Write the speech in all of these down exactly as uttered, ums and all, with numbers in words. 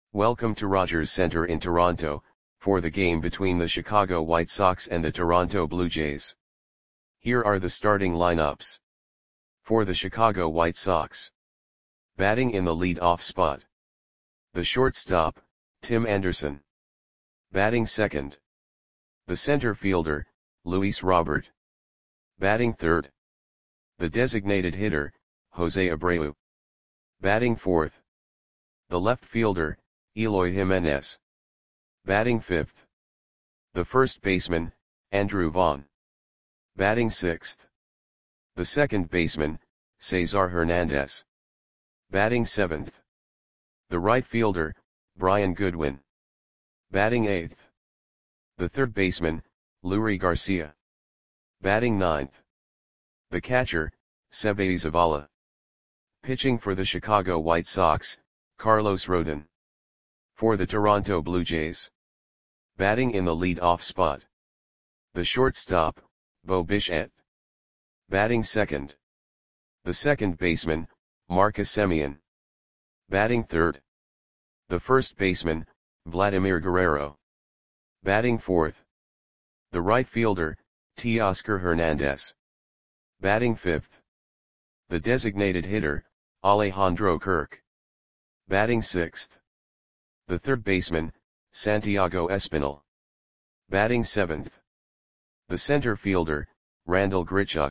Welcome to Rogers Center in Toronto, for the game between the Chicago White Sox and the Toronto Blue Jays. Here are the starting lineups. For the Chicago White Sox. Batting in the lead-off spot. The shortstop, Tim Anderson. Batting second. The center fielder, Luis Robert. Batting third. The designated hitter, Jose Abreu. Batting fourth. The left fielder, Eloy Jimenez. Batting fifth. The first baseman, Andrew Vaughn. Batting sixth. The second baseman, Cesar Hernandez. Batting seventh. The right fielder, Brian Goodwin. Batting eighth. The third baseman, Leury Garcia. Batting ninth. The catcher, Seby Zavala. Pitching for the Chicago White Sox, Carlos Rodon. For the Toronto Blue Jays. Batting in the lead-off spot. The shortstop, Bo Bichette. Batting second. The second baseman, Marcus Semien. Batting third. The first baseman, Vladimir Guerrero. Batting fourth. The right fielder, Teoscar Hernandez. Batting fifth. The designated hitter, Alejandro Kirk. Batting sixth. The third baseman, Santiago Espinal. Batting seventh. The center fielder, Randall Grichuk.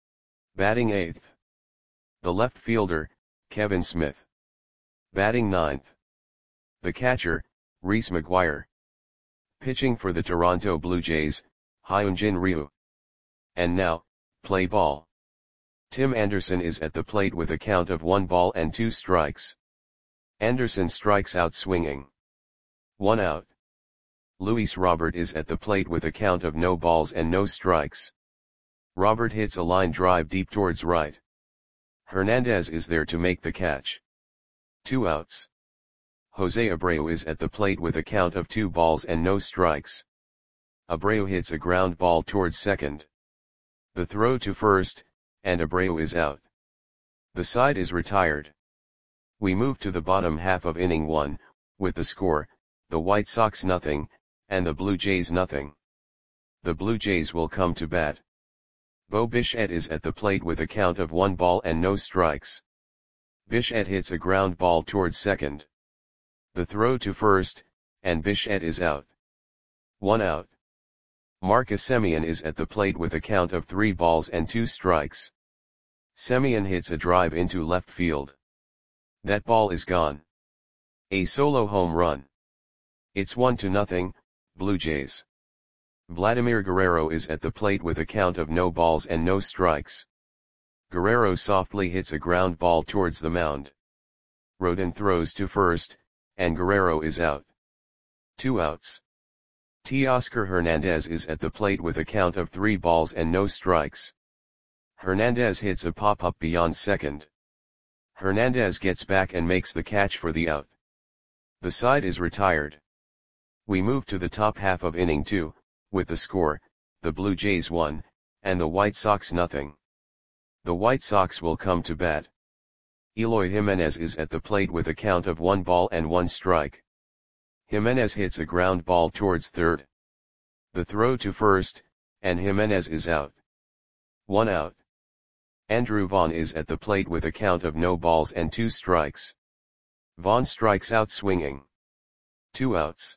Batting eighth. The left fielder, Kevin Smith. Batting ninth. The catcher, Reese McGuire. Pitching for the Toronto Blue Jays, Hyunjin Ryu. And now, play ball. Tim Anderson is at the plate with a count of one ball and two strikes. Anderson strikes out swinging. One out. Luis Robert is at the plate with a count of no balls and no strikes. Robert hits a line drive deep towards right. Hernandez is there to make the catch. Two outs. Jose Abreu is at the plate with a count of two balls and no strikes. Abreu hits a ground ball towards second. The throw to first, and Abreu is out. The side is retired. We move to the bottom half of inning one, with the score, the White Sox nothing, and the Blue Jays nothing. The Blue Jays will come to bat. Bo Bichette is at the plate with a count of one ball and no strikes. Bichette hits a ground ball towards second. The throw to first, and Bichette is out. One out. Marcus Semien is at the plate with a count of three balls and two strikes. Semien hits a drive into left field. That ball is gone. A solo home run. It's one to nothing, Blue Jays. Vladimir Guerrero is at the plate with a count of no balls and no strikes. Guerrero softly hits a ground ball towards the mound. Rodon throws to first, and Guerrero is out. Two outs. Teoscar Hernandez is at the plate with a count of three balls and no strikes. Hernandez hits a pop-up beyond second. Hernandez gets back and makes the catch for the out. The side is retired. We move to the top half of inning two, with the score, the Blue Jays one, and the White Sox nothing. The White Sox will come to bat. Eloy Jimenez is at the plate with a count of one ball and one strike. Jimenez hits a ground ball towards third. The throw to first, and Jimenez is out. One out. Andrew Vaughn is at the plate with a count of no balls and two strikes. Vaughn strikes out swinging. Two outs.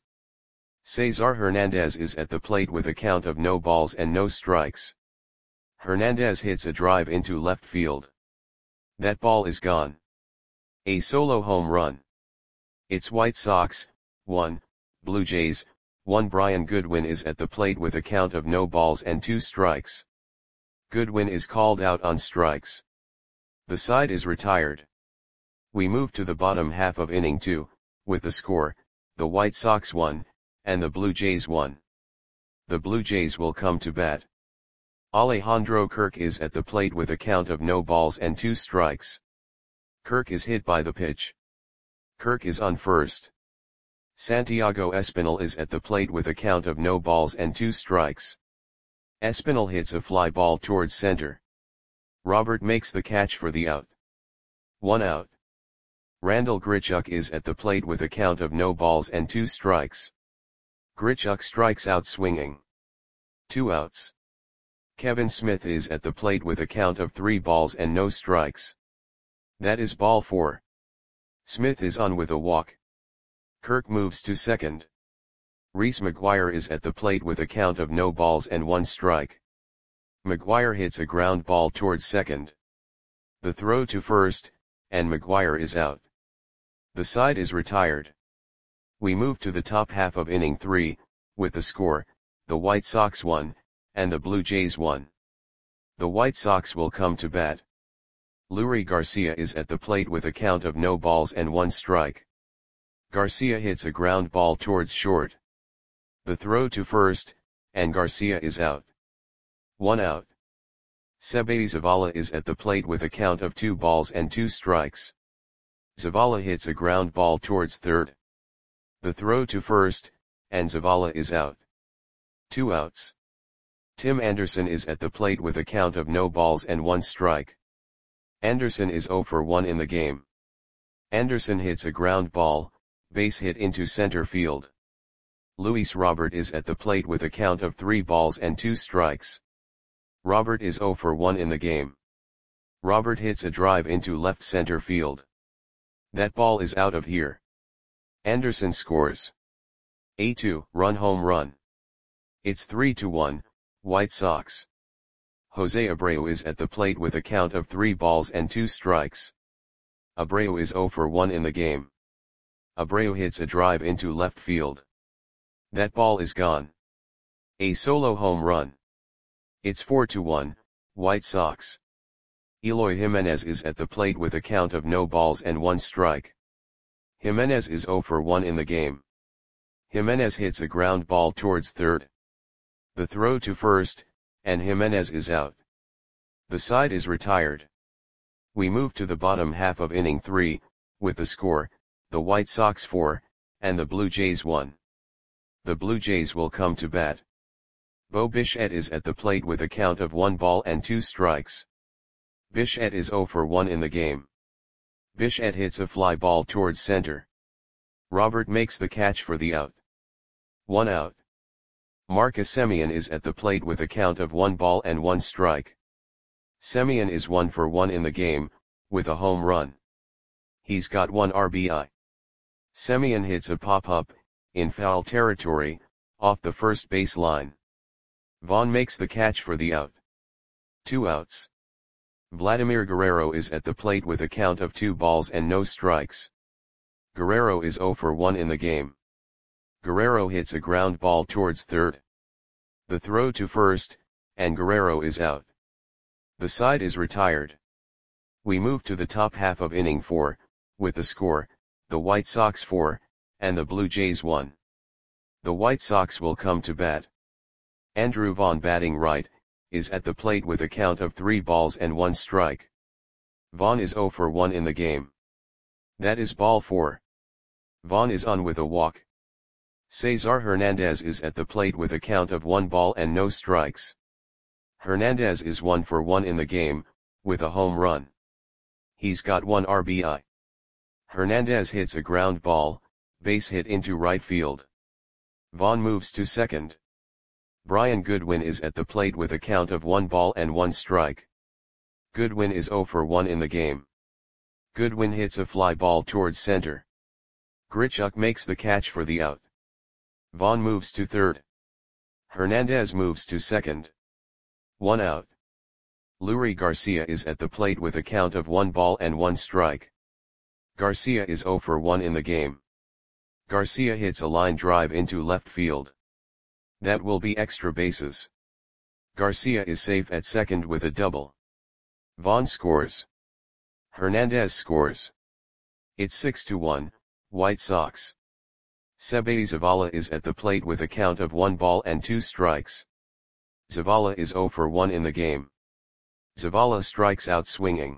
Cesar Hernandez is at the plate with a count of no balls and no strikes. Hernandez hits a drive into left field. That ball is gone. A solo home run. It's White Sox, one, Blue Jays, one. Brian Goodwin is at the plate with a count of no balls and two strikes. Goodwin is called out on strikes. The side is retired. We move to the bottom half of inning two, with the score, the White Sox one, and the Blue Jays one. The Blue Jays will come to bat. Alejandro Kirk is at the plate with a count of no balls and two strikes. Kirk is hit by the pitch. Kirk is on first. Santiago Espinal is at the plate with a count of no balls and two strikes. Espinal hits a fly ball towards center. Robert makes the catch for the out. One out. Randal Grichuk is at the plate with a count of no balls and two strikes. Grichuk strikes out swinging. Two outs. Kevin Smith is at the plate with a count of three balls and no strikes. That is ball four. Smith is on with a walk. Kirk moves to second. Reese McGuire is at the plate with a count of no balls and one strike. McGuire hits a ground ball towards second. The throw to first, and McGuire is out. The side is retired. We move to the top half of inning three, with the score, the White Sox won, and the Blue Jays won. The White Sox will come to bat. Leury Garcia is at the plate with a count of no balls and one strike. Garcia hits a ground ball towards short. The throw to first, and Garcia is out. One out. Seby Zavala is at the plate with a count of two balls and two strikes. Zavala hits a ground ball towards third. The throw to first, and Zavala is out. Two outs. Tim Anderson is at the plate with a count of no balls and one strike. Anderson is zero for one in the game. Anderson hits a ground ball, base hit into center field. Luis Robert is at the plate with a count of three balls and two strikes. Robert is zero for one in the game. Robert hits a drive into left center field. That ball is out of here. Anderson scores a two-run home run. It's three to one, White Sox. Jose Abreu is at the plate with a count of three balls and two strikes. Abreu is zero for one in the game. Abreu hits a drive into left field. That ball is gone. A solo home run. It's four to one, White Sox. Eloy Jimenez is at the plate with a count of no balls and one strike. Jimenez is zero for one in the game. Jimenez hits a ground ball towards third. The throw to first, and Jimenez is out. The side is retired. We move to the bottom half of inning three, with the score, the White Sox four, and the Blue Jays one. The Blue Jays will come to bat. Bo Bichette is at the plate with a count of one ball and two strikes. Bichette is zero for one in the game. Bichette hits a fly ball towards center. Robert makes the catch for the out. One out. Marcus Semien is at the plate with a count of one ball and one strike. Semien is one for one in the game, with a home run. He's got one R B I. Semien hits a pop-up, in foul territory, off the first base line. Vaughn makes the catch for the out. Two outs. Vladimir Guerrero is at the plate with a count of two balls and no strikes. Guerrero is zero for one in the game. Guerrero hits a ground ball towards third. The throw to first, and Guerrero is out. The side is retired. We move to the top half of inning four, with the score, the White Sox four, and the Blue Jays one. The White Sox will come to bat. Andrew Vaughn, batting right, is at the plate with a count of three balls and one strike. Vaughn is zero for one in the game. That is ball four. Vaughn is on with a walk. Cesar Hernandez is at the plate with a count of one ball and no strikes. Hernandez is one for one in the game, with a home run. He's got one R B I. Hernandez hits a ground ball, base hit into right field. Vaughn moves to second. Brian Goodwin is at the plate with a count of one ball and one strike. Goodwin is zero for one in the game. Goodwin hits a fly ball towards center. Grichuk makes the catch for the out. Vaughn moves to third. Hernandez moves to second. One out. Leury Garcia is at the plate with a count of one ball and one strike. Garcia is zero for one in the game. Garcia hits a line drive into left field. That will be extra bases. Garcia is safe at second with a double. Vaughn scores. Hernandez scores. It's six to one, White Sox. Seby Zavala is at the plate with a count of one ball and two strikes. Zavala is zero for one in the game. Zavala strikes out swinging.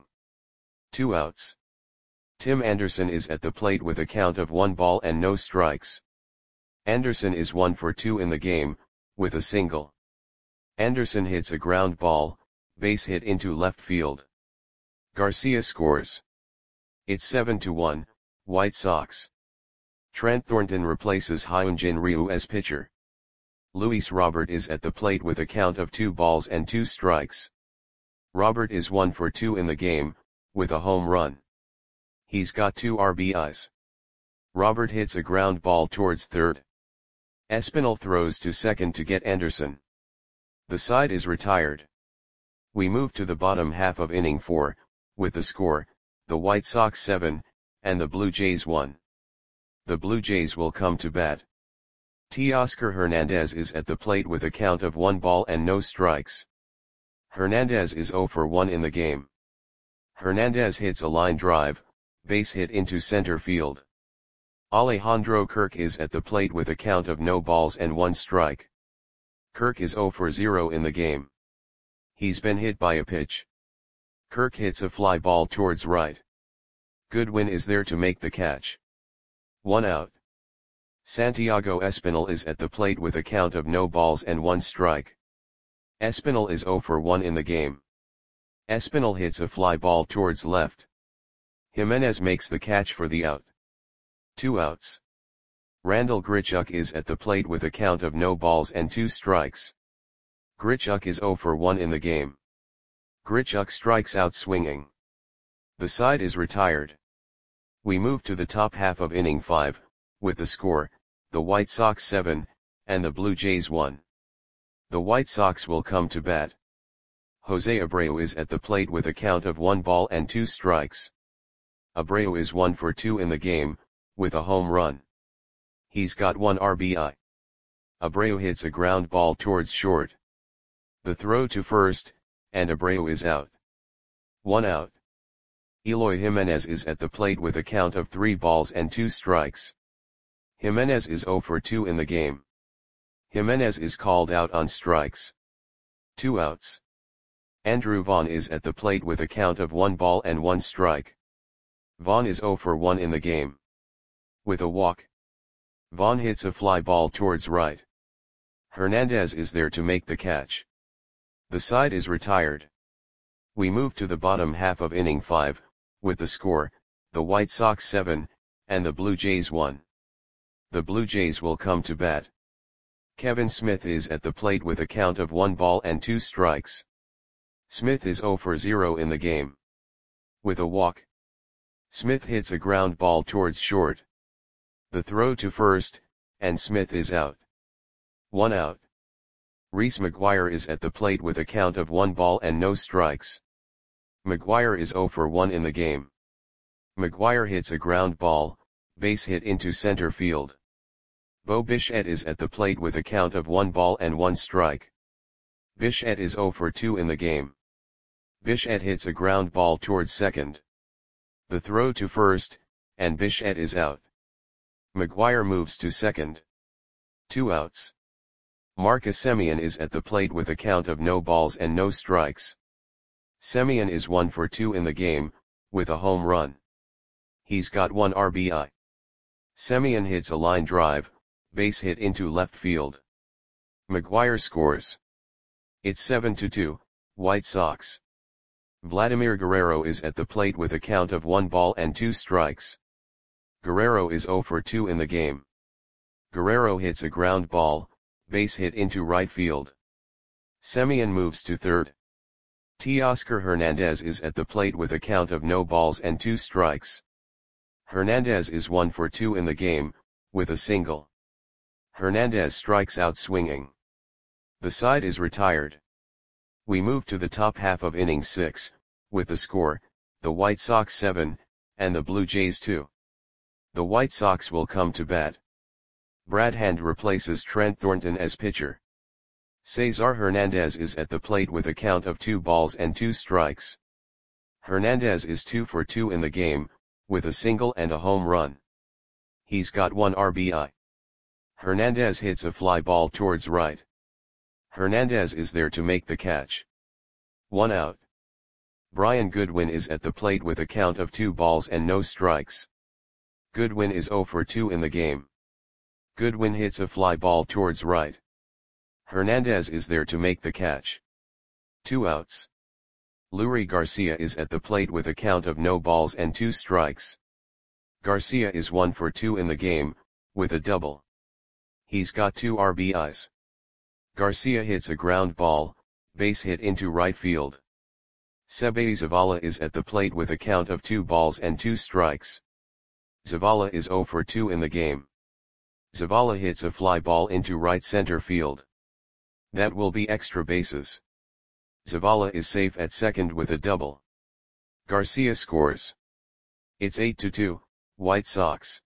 Two outs. Tim Anderson is at the plate with a count of one ball and no strikes. Anderson is one for two in the game, with a single. Anderson hits a ground ball, base hit into left field. Garcia scores. It's seven to one, White Sox. Trent Thornton replaces Hyunjin Ryu as pitcher. Luis Robert is at the plate with a count of two balls and two strikes. Robert is one for two in the game, with a home run. He's got two R B Is. Robert hits a ground ball towards third. Espinal throws to second to get Anderson. The side is retired. We move to the bottom half of inning four, with the score, the White Sox seven, and the Blue Jays one. The Blue Jays will come to bat. Teoscar Hernandez is at the plate with a count of one ball and no strikes. Hernandez is zero for one in the game. Hernandez hits a line drive, base hit into center field. Alejandro Kirk is at the plate with a count of no balls and one strike. Kirk is zero for zero in the game. He's been hit by a pitch. Kirk hits a fly ball towards right. Goodwin is there to make the catch. One out. Santiago Espinal is at the plate with a count of no balls and one strike. Espinal is zero for one in the game. Espinal hits a fly ball towards left. Jimenez makes the catch for the out. Two outs. Randall Grichuk is at the plate with a count of no balls and two strikes. Grichuk is zero for one in the game. Grichuk strikes out swinging. The side is retired. We move to the top half of inning five, with the score, the White Sox seven, and the Blue Jays one. The White Sox will come to bat. Jose Abreu is at the plate with a count of one ball and two strikes. Abreu is one for two in the game, with a home run. He's got one R B I. Abreu hits a ground ball towards short. The throw to first, and Abreu is out. One out. Eloy Jimenez is at the plate with a count of three balls and two strikes. Jimenez is zero for two in the game. Jimenez is called out on strikes. Two outs. Andrew Vaughn is at the plate with a count of one ball and one strike. Vaughn is zero for one in the game. With a walk. Vaughn hits a fly ball towards right. Hernandez is there to make the catch. The side is retired. We move to the bottom half of inning five, with the score, the White Sox seven, and the Blue Jays one. The Blue Jays will come to bat. Kevin Smith is at the plate with a count of one ball and two strikes. Smith is zero for zero in the game. With a walk. Smith hits a ground ball towards short. The throw to first, and Smith is out. One out. Reese McGuire is at the plate with a count of one ball and no strikes. McGuire is zero for one in the game. McGuire hits a ground ball, base hit into center field. Bo Bichette is at the plate with a count of one ball and one strike. Bichette is zero for two in the game. Bichette hits a ground ball towards second. The throw to first, and Bichette is out. McGuire moves to second. Two outs. Marcus Semien is at the plate with a count of no balls and no strikes. Semien is one for two in the game, with a home run. He's got one R B I. Semien hits a line drive, base hit into left field. McGuire scores. It's seven to two, White Sox. Vladimir Guerrero is at the plate with a count of one ball and two strikes. Guerrero is zero for two in the game. Guerrero hits a ground ball, base hit into right field. Semien moves to third. Teoscar Hernandez is at the plate with a count of no balls and two strikes. Hernandez is one for two in the game, with a single. Hernandez strikes out swinging. The side is retired. We move to the top half of inning six, with the score, the White Sox seven, and the Blue Jays two. The White Sox will come to bat. Brad Hand replaces Trent Thornton as pitcher. Cesar Hernandez is at the plate with a count of two balls and two strikes. Hernandez is two for two in the game, with a single and a home run. He's got one R B I. Hernandez hits a fly ball towards right. Hernandez is there to make the catch. One out. Brian Goodwin is at the plate with a count of two balls and no strikes. Goodwin is zero for two in the game. Goodwin hits a fly ball towards right. Hernandez is there to make the catch. Two outs. Leury Garcia is at the plate with a count of no balls and two strikes. Garcia is one for two in the game, with a double. He's got two R B Is. Garcia hits a ground ball, base hit into right field. Seby Zavala is at the plate with a count of two balls and two strikes. Zavala is zero for two in the game. Zavala hits a fly ball into right center field. That will be extra bases. Zavala is safe at second with a double. Garcia scores. It's eight to two, White Sox.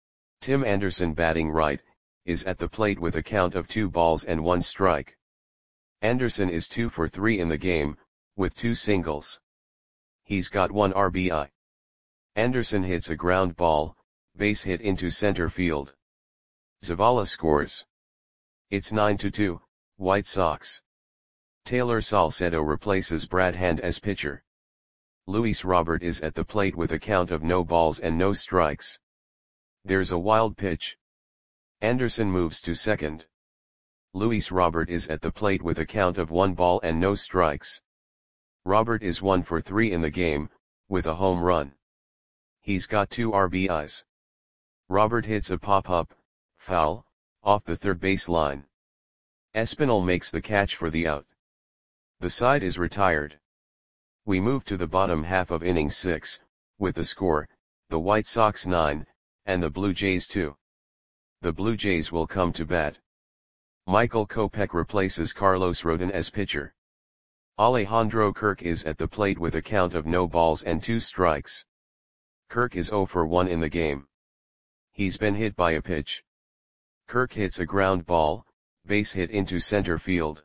Tim Anderson, batting right, is at the plate with a count of two balls and one strike. Anderson is two for three in the game, with two singles. He's got one R B I. Anderson hits a ground ball, base hit into center field. Zavala scores. It's nine to two, White Sox. Taylor Salcedo replaces Brad Hand as pitcher. Luis Robert is at the plate with a count of no balls and no strikes. There's a wild pitch. Anderson moves to second. Luis Robert is at the plate with a count of one ball and no strikes. Robert is one for three in the game, with a home run. He's got two R B Is. Robert hits a pop-up, foul, off the third base line. Espinal makes the catch for the out. The side is retired. We move to the bottom half of inning six, with the score, the White Sox nine, and the Blue Jays two. The Blue Jays will come to bat. Michael Kopech replaces Carlos Rodon as pitcher. Alejandro Kirk is at the plate with a count of no balls and two strikes. Kirk is zero for one in the game. He's been hit by a pitch. Kirk hits a ground ball, base hit into center field.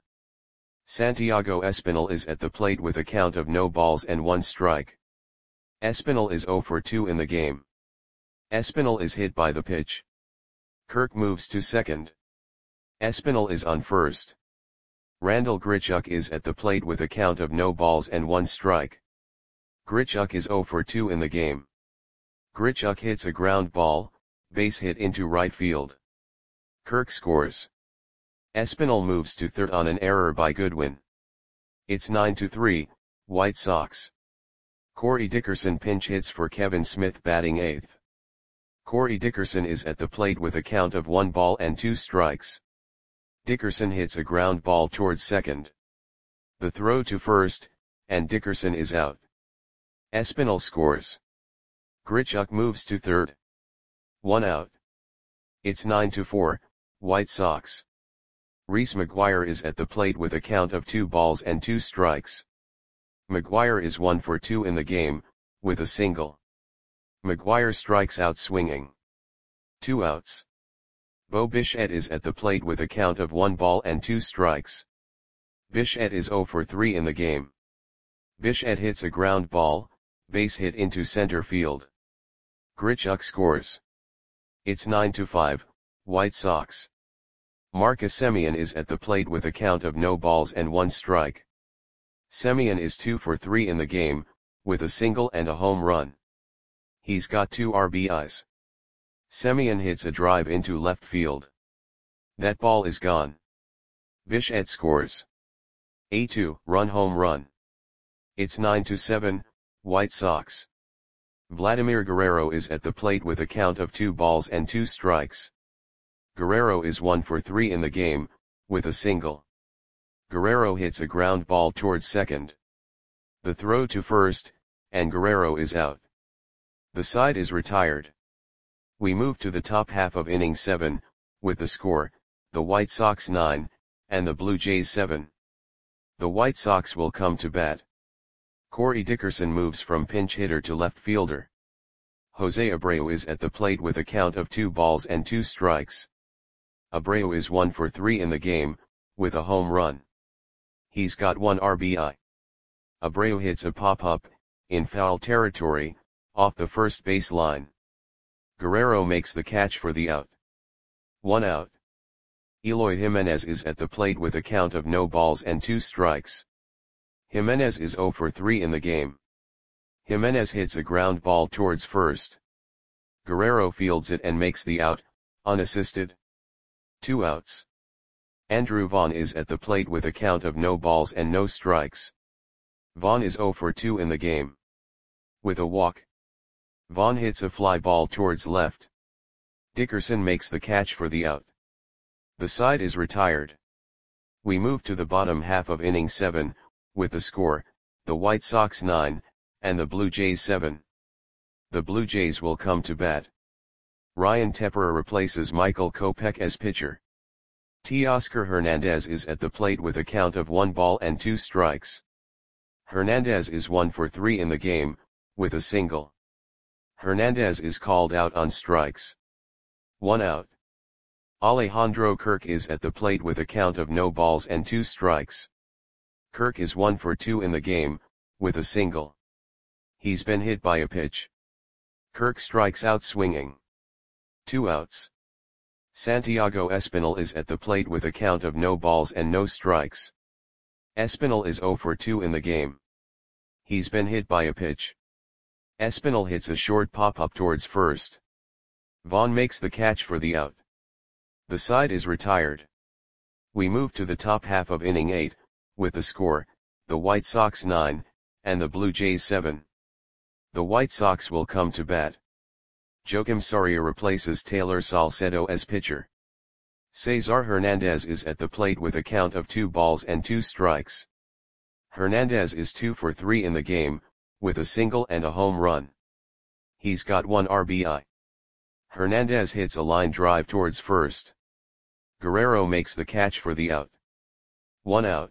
Santiago Espinal is at the plate with a count of no balls and one strike. Espinal is zero for two in the game. Espinal is hit by the pitch. Kirk moves to second. Espinal is on first. Randall Grichuk is at the plate with a count of no balls and one strike. Grichuk is zero for two in the game. Grichuk hits a ground ball, base hit into right field. Kirk scores. Espinal moves to third on an error by Goodwin. It's nine to three, White Sox. Corey Dickerson pinch hits for Kevin Smith, batting eighth. Corey Dickerson is at the plate with a count of one ball and two strikes. Dickerson hits a ground ball towards second. The throw to first, and Dickerson is out. Espinal scores. Grichuk moves to third. One out. It's nine to four, White Sox. Reese McGuire is at the plate with a count of two balls and two strikes. McGuire is one for two in the game, with a single. McGuire strikes out swinging. Two outs. Bo Bichette is at the plate with a count of one ball and two strikes. Bichette is zero for three in the game. Bichette hits a ground ball, base hit into center field. Grichuk scores. It's nine to five, White Sox. Marcus Semien is at the plate with a count of no balls and one strike. Semien is two for three in the game, with a single and a home run. He's got two R B Is. Semien hits a drive into left field. That ball is gone. Bichette scores. A two-run home run. It's nine to seven, White Sox. Vladimir Guerrero is at the plate with a count of two balls and two strikes. Guerrero is one for three in the game, with a single. Guerrero hits a ground ball towards second. The throw to first, and Guerrero is out. The side is retired. We move to the top half of inning seven, with the score, the White Sox nine, and the Blue Jays seven. The White Sox will come to bat. Corey Dickerson moves from pinch hitter to left fielder. Jose Abreu is at the plate with a count of two balls and two strikes. Abreu is one for three in the game, with a home run. He's got one R B I. Abreu hits a pop-up, in foul territory, off the first base line. Guerrero makes the catch for the out. One out. Eloy Jimenez is at the plate with a count of no balls and two strikes. Jimenez is zero for three in the game. Jimenez hits a ground ball towards first. Guerrero fields it and makes the out, unassisted. Two outs. Andrew Vaughn is at the plate with a count of no balls and no strikes. Vaughn is zero for two in the game. With a walk. Vaughn hits a fly ball towards left. Dickerson makes the catch for the out. The side is retired. We move to the bottom half of inning seven, with the score, the White Sox nine, and the Blue Jays seven. The Blue Jays will come to bat. Ryan Tepera replaces Michael Kopech as pitcher. Teoscar Hernandez is at the plate with a count of one ball and two strikes. Hernandez is one for three in the game, with a single. Hernandez is called out on strikes. One out. Alejandro Kirk is at the plate with a count of no balls and two strikes. Kirk is one for two in the game, with a single. He's been hit by a pitch. Kirk strikes out swinging. Two outs. Santiago Espinal is at the plate with a count of no balls and no strikes. Espinal is zero for two in the game. He's been hit by a pitch. Espinal hits a short pop-up towards first. Vaughn makes the catch for the out. The side is retired. We move to the top half of inning eight, with the score, the White Sox nine, and the Blue Jays seven. The White Sox will come to bat. Joakim Soria replaces Taylor Salcedo as pitcher. Cesar Hernandez is at the plate with a count of two balls and two strikes. Hernandez is two for three in the game, with a single and a home run. He's got one R B I. Hernandez hits a line drive towards first. Guerrero makes the catch for the out. One out.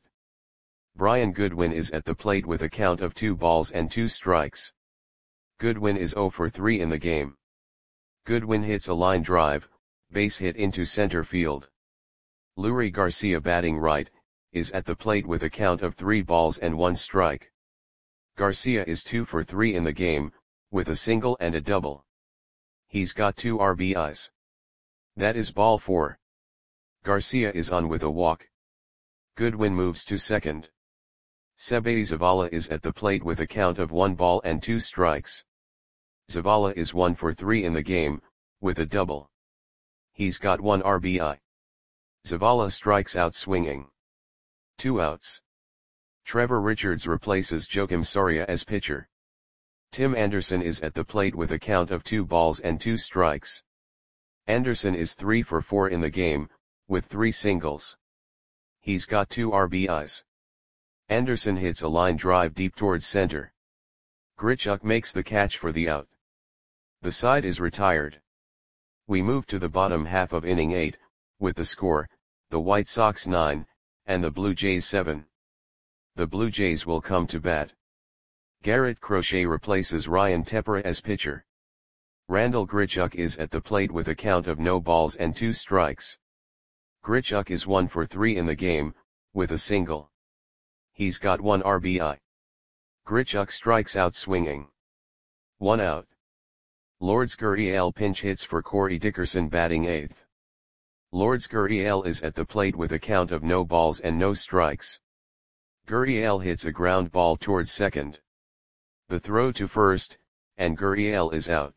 Brian Goodwin is at the plate with a count of two balls and two strikes. Goodwin is zero for three in the game. Goodwin hits a line drive, base hit into center field. Leury Garcia, batting right, is at the plate with a count of three balls and one strike. Garcia is two for three in the game, with a single and a double. He's got two R B Is. That is ball four. Garcia is on with a walk. Goodwin moves to second. Sebe Zavala is at the plate with a count of one ball and two strikes. Zavala is one for three in the game, with a double. He's got one R B I. Zavala strikes out swinging. Two outs. Trevor Richards replaces Joakim Soria as pitcher. Tim Anderson is at the plate with a count of two balls and two strikes. Anderson is three for four in the game, with three singles. He's got two R B Is. Anderson hits a line drive deep towards center. Grichuk makes the catch for the out. The side is retired. We move to the bottom half of inning eight, with the score, the White Sox nine, and the Blue Jays seven. The Blue Jays will come to bat. Garrett Crochet replaces Ryan Tepera as pitcher. Randall Grichuk is at the plate with a count of no balls and two strikes. Grichuk is one for three in the game, with a single. He's got one R B I. Grichuk strikes out swinging. One out. Lourdes Gurriel pinch hits for Corey Dickerson, batting eighth. Lourdes Gurriel is at the plate with a count of no balls and no strikes. Gurriel hits a ground ball towards second. The throw to first, and Gurriel is out.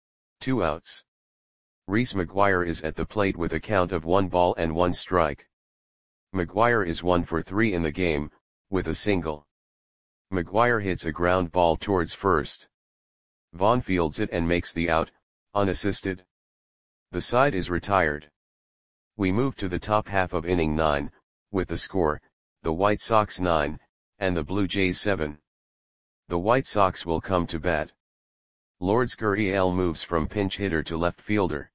Two outs. Reese McGuire is at the plate with a count of one ball and one strike. McGuire is one for three in the game, with a single. McGuire hits a ground ball towards first. Vaughn fields it and makes the out, unassisted. The side is retired. We move to the top half of inning nine, with the score, the White Sox nine, and the Blue Jays seven. The White Sox will come to bat. Lourdes Gurriel moves from pinch hitter to left fielder.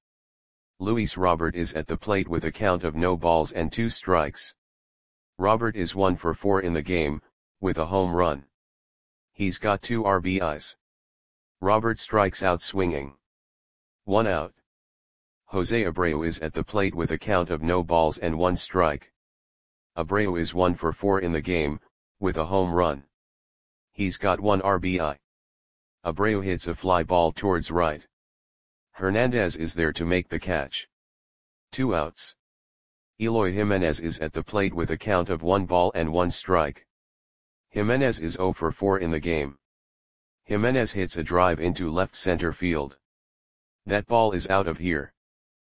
Luis Robert is at the plate with a count of no balls and two strikes. Robert is one for four in the game, with a home run. He's got two R B Is. Robert strikes out swinging. One out. Jose Abreu is at the plate with a count of no balls and one strike. Abreu is one for four in the game, with a home run. He's got one R B I. Abreu hits a fly ball towards right. Hernandez is there to make the catch. Two outs. Eloy Jimenez is at the plate with a count of one ball and one strike. Jimenez is zero for four in the game. Jimenez hits a drive into left center field. That ball is out of here.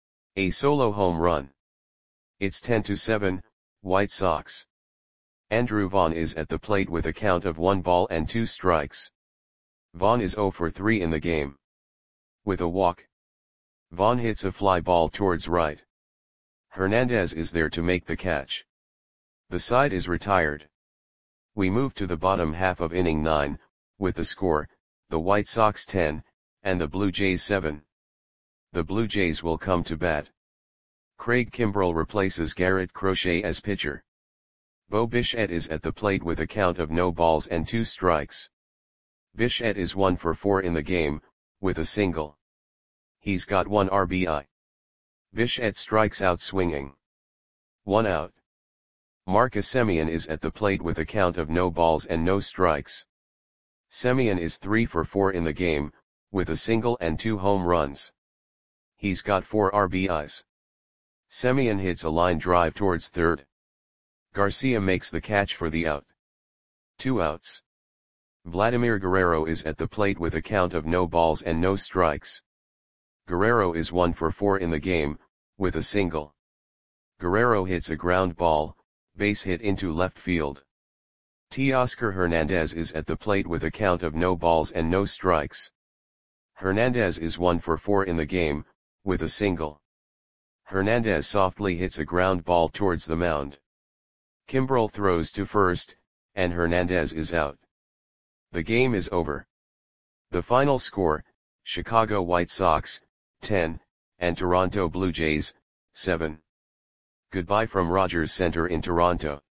A solo home run. It's ten to seven, White Sox. Andrew Vaughn is at the plate with a count of one ball and two strikes. Vaughn is zero for three in the game. With a walk. Vaughn hits a fly ball towards right. Hernandez is there to make the catch. The side is retired. We move to the bottom half of inning nine, with the score, the White Sox ten, and the Blue Jays seven. The Blue Jays will come to bat. Craig Kimbrel replaces Garrett Crochet as pitcher. Bo Bichette is at the plate with a count of no balls and two strikes. Bichette is one for four in the game, with a single. He's got one R B I. Bichette strikes out swinging. One out. Marcus Semien is at the plate with a count of no balls and no strikes. Semien is three for four in the game, with a single and two home runs. He's got four R B Is. Semien hits a line drive towards third. Garcia makes the catch for the out. Two outs. Vladimir Guerrero is at the plate with a count of no balls and no strikes. Guerrero is one for four in the game, with a single. Guerrero hits a ground ball, base hit into left field. Teoscar Hernandez is at the plate with a count of no balls and no strikes. Hernandez is one for four in the game, with a single. Hernandez softly hits a ground ball towards the mound. Kimbrel throws to first, and Hernandez is out. The game is over. The final score, Chicago White Sox, ten, and Toronto Blue Jays, seven. Goodbye from Rogers Center in Toronto.